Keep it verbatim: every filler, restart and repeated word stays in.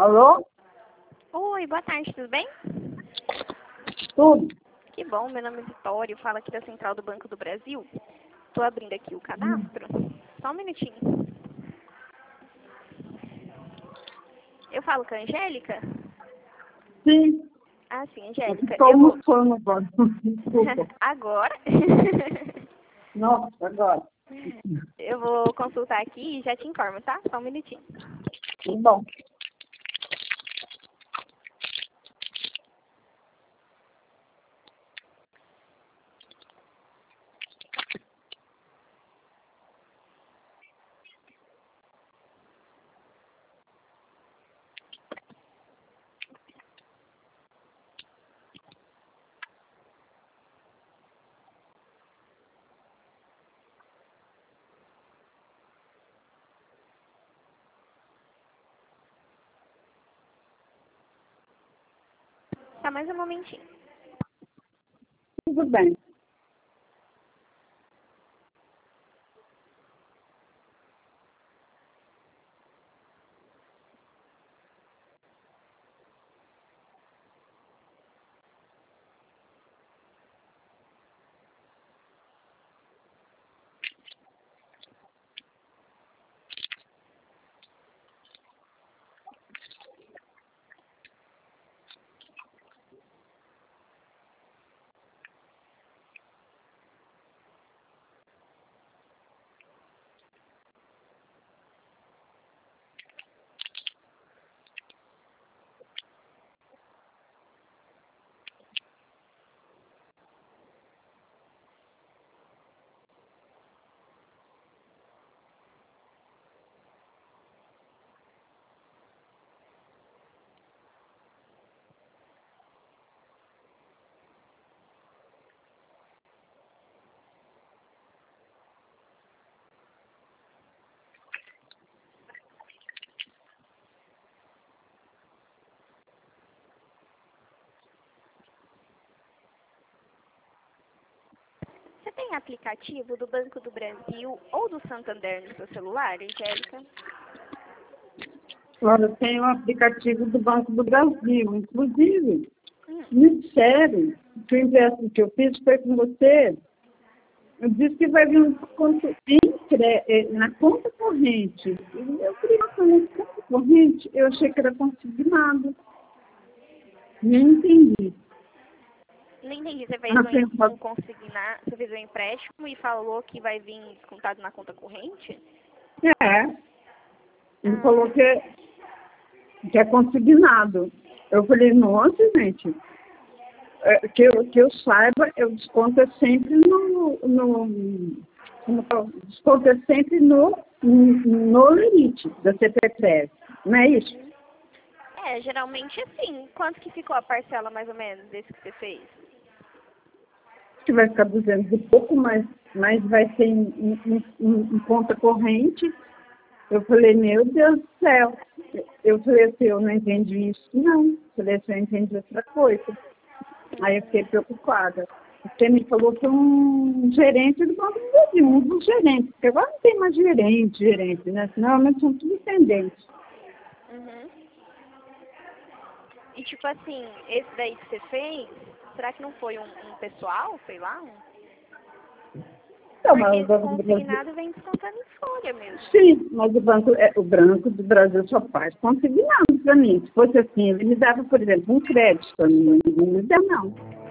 Alô? Oi, boa tarde, tudo bem? Tudo? Que bom, meu nome é Vitória, eu falo aqui da Central do Banco do Brasil. Estou abrindo aqui o cadastro. Só um minutinho. Eu falo com a Angélica? Sim. Ah, sim, Eu Angélica. estou Eu vou... almoçando agora. Desculpa. Agora? Nossa, agora. Eu vou consultar aqui e já te informo, tá? Só um minutinho. Tá bom. Tá, mais um momentinho. Tudo bem. Você tem aplicativo do Banco do Brasil ou do Santander no seu celular, Angélica? Agora tem o aplicativo do Banco do Brasil. Inclusive, Hum. me disseram que o empréstimo que eu fiz foi com você. Eu disse que vai vir um desconto entre, eh, na conta corrente. E eu queria falar, conta corrente, eu achei que era consignado. Nem entendi. Não entendi, você fez Ah, um, tem- um consignar, você fez um empréstimo e falou que vai vir descontado na conta corrente? É, ele Ah, falou que, é- que é consignado. Eu falei, nossa, gente, é, que, eu, que eu saiba, eu desconto é sempre no, no como fala? Desconto é sempre no, no limite da C P F S, não é isso? é, geralmente assim. Quanto que ficou a parcela mais ou menos desse que você fez? Que vai ficar duzentos e pouco, mas, mas vai ser em, em, em- em conta corrente. Eu falei, meu Deus do céu. Eu falei assim, eu não entendi isso, não. Eu falei assim, eu entendi outra coisa. Aí eu fiquei preocupada. Você me falou que um gerente do Banco do Brasil, um dos gerentes, porque agora não tem mais gerente, gerente, né? Normalmente são tudo intendentes. Uhum. E tipo assim, esse daí que você fez, será que não foi um, um pessoal, sei lá? Um... Então, mas o Porque Banco do Brasil. consignado vem descontando em folha mesmo. Sim, mas o banco, é, o Banco do Brasil só faz consignado para mim. Se fosse assim, ele me dava, por exemplo, um crédito para mim, não me dá, não.